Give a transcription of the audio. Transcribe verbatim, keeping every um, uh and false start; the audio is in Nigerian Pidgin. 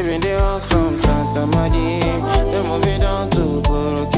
been they walk from Transamadi. They moving down to Boroki.